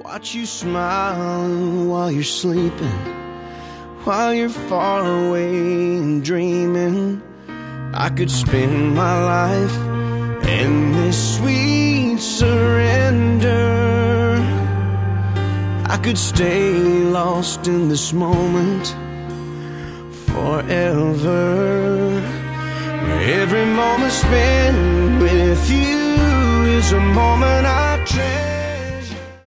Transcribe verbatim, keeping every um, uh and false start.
Watch you smile while you're sleeping, while you're far away and dreaming. I could spend my life in this sweet surrender. I could stay lost in this moment forever. Every moment spent with you is a moment I